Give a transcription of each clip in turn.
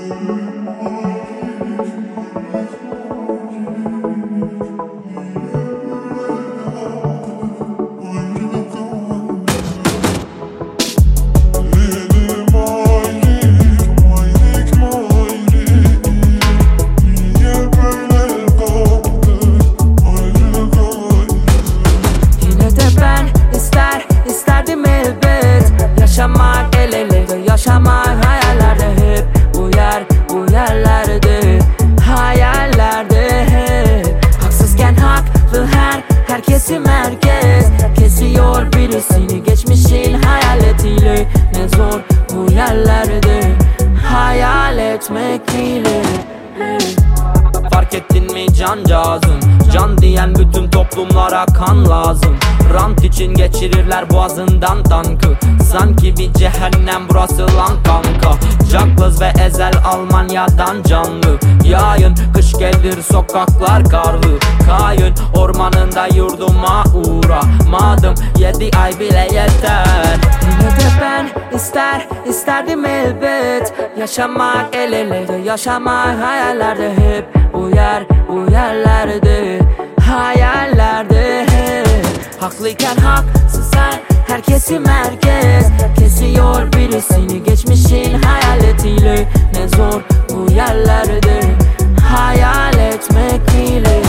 İsterdim elbet yaşamak el ele ve yaşamak hayallerde hep bu yerlerde hayallerde hep. Haksızken haklı herkesi merkez kesiyor birisini geçmişin hayaletiyle. Ne zor bu yerlerde hayal etmek bile. Fark ettin mi cancağızım? Can diyen bütün toplumlara kan lazım. Rant için geçirirler boğazından tankı. Sanki bir cehennem burası lan kanka. Caklıs ve Ezel Almanya'dan canlı. Yayın kış gelir sokaklar karlı. Kayın ormanında yurduma uğramadım. 7 ay bile yeter. Yine de ben isterdim elbet yaşamak el ele ve yaşamak hayallerde hep bu yerlerde hayallerde hep. Haklıyken haksız herkesi merkez kesiyor birisini geçmişin hayaletiyle. Ne zor bu yerlerde hayal etmek bile.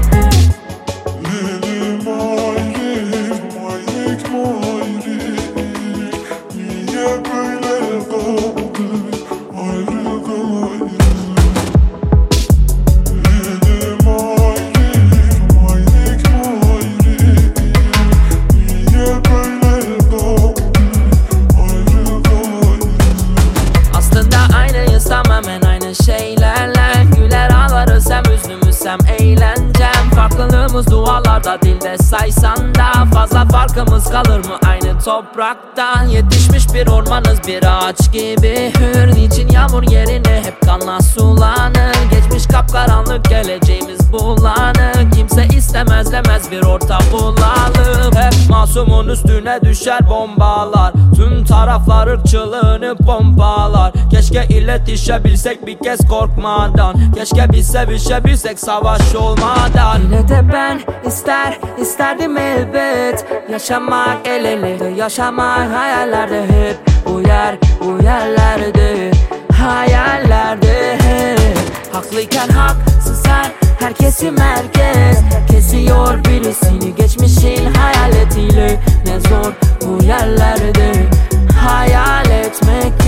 Tamamen aynı şeylerle güler ağlarız, hem üzlümüz hem eğlencem. Farklılığımız dualarda, dilde saysan da fazla farkımız kalır mı aynı toprakta? Yetişmiş bir ormanız, bir ağaç gibi hür. Niçin yağmur yerine hep kanla sulanır? Geçmiş kapkaranlık, geleceğimiz bulanık. Kimse istemez demez bir orta bulalım. Hep masumun üstüne düşer bombalar. Tüm taraflar ırkçılığını pompalar. Keşke iletişebilsek bir kez korkmadan. Keşke biz sevişebilsek savaş olmadan. Yine de ben isterdim elbet yaşamak el ele ve yaşamak hayallerde hep bu yerlerde hayallerde hep. Haklıyken haksız herkesi merkez kesiyor birisini geçmişin hayaletiyle. Ne zor bu yerlerde hayal etmek